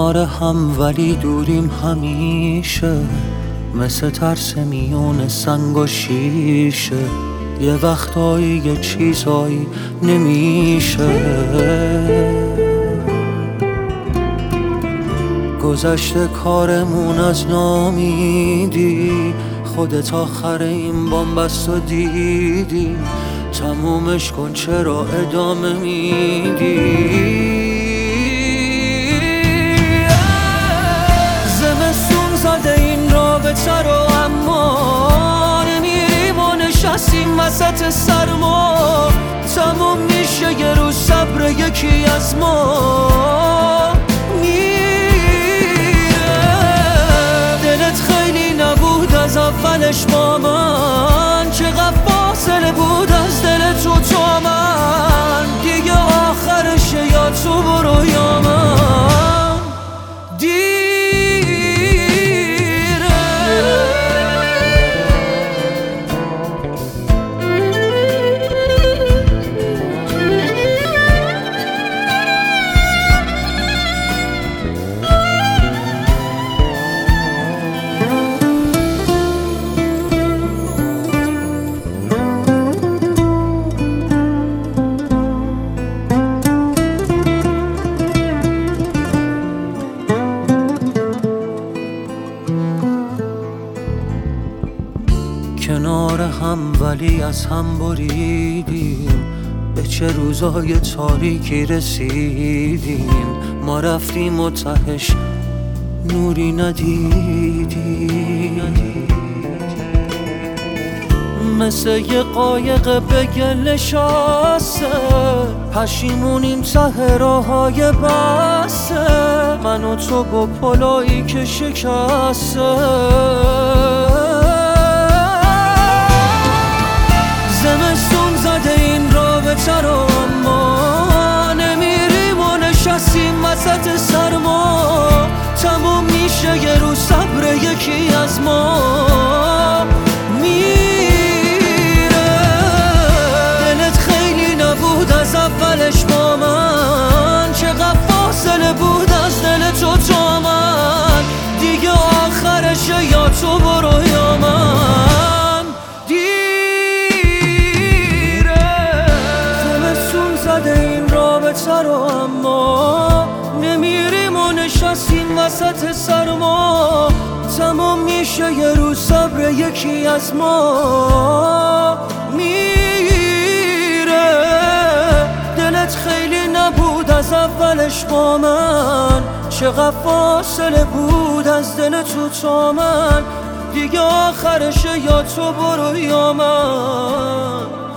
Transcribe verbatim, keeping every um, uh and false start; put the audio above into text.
کنار هم ولی دوریم همیشه، مثل ترس میون سنگ و شیشه. یه وقتایی یه چیزایی نمیشه. گذشته کارمون از نامیدی، خودت آخر این بامبست و دیدی. تمومش کن چرا ادامه میدی؟ زمستون زده این رابطه رو، اما نمیریم و نشستیم وسط سرما. تموم میشه یه روز صبر یکی از ما میره. دلت خیلی نبود از اولش با من، چقدر فاصله بود از دل تو تا من. دیگه آخرشه یا تو برو یا من. دیره کنار هم ولی از هم بریدیم، به چه روزای تاریکی رسیدیم. ما رفتیم و تهش نوری ندیدیم. مثل یه قایق به گل نشسته، پشیمونیم ته راههای بسته. من و تو با پلایی که شکسته. زمستون زده این رابطه رو، اما نمیریم و نشستیم وسط سرما. تموم میشه یه روز صبر یکی از ما میره. دلت خیلی نبود از اولش با من، چقدر فاصله بود از دل تو تا من. دیگه آخرشه یا تو برو یا من. رو اما نمیریم و نشستیم وسط سرما. تمام میشه یه روز صبر یکی از ما میره. دلت خیلی نبود از اولش با من، چقدر فاصله بود از دل تو تا من. دیگه آخرشه یا تو برو یا من.